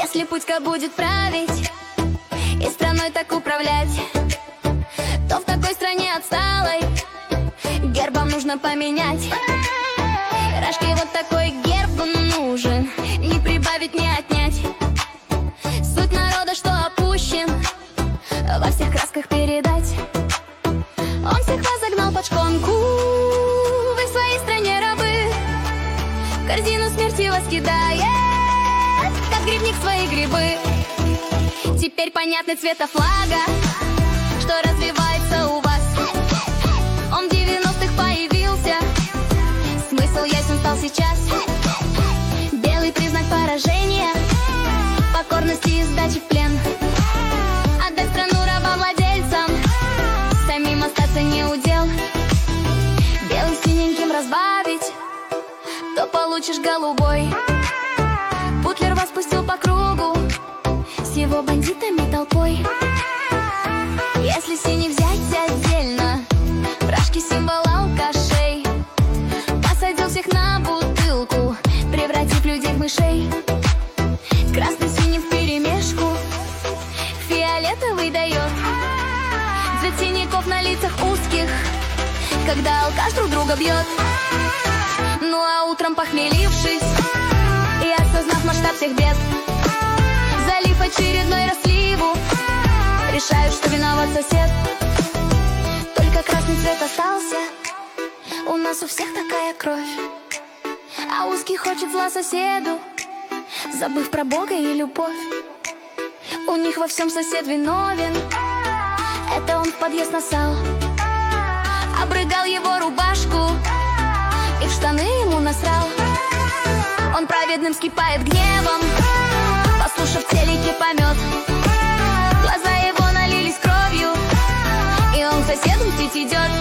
Если Путька будет править и страной так управлять, то в такой стране отсталой гербом нужно поменять. Рашке вот такой герб нужен, не прибавить, не отнять. Суть народа, что опущен, во всех красках передать. Он всех вас загнал под шконку, вы в своей стране рабы. Корзину смерти вас кидает, как грибник свои грибы. Теперь понятны цвета флага, что развивается у вас. Он в 90-х появился, смысл ясен стал сейчас. Белый признак поражения, покорности и сдачи в плен. Отдать страну рабовладельцам, самим остаться не удел. Белым синеньким разбавить, то получишь голубой. Путлер вас пустил по кругу с его бандитами толпой. Если синий взять отдельно, Рашки символ алкашей, посадил всех на бутылку, превратив людей в мышей. Красный синим вперемешку фиолетовый дает цвет синяков на лицах узких, когда алкаш друг друга бьет. Ну а утром, похмелившись и осознав масштаб всех бед, залив очередной расливу, решают, что виноват сосед. Только красный цвет остался, у нас у всех такая кровь. А узкий хочет зла соседу, забыв про Бога и любовь. У них во всем сосед виновен, это он в подъезд насал, обрыгал его рубашку и в штаны ему насрал. Он праведным вскипает гневом, послушав телеке помет. Глаза его налились кровью, и он к соседу мстить идет.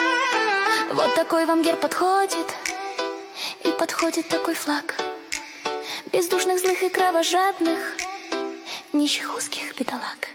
Вот такой вам герб подходит, и подходит такой флаг. Бездушных, злых и кровожадных, нищих, узких бедолаг.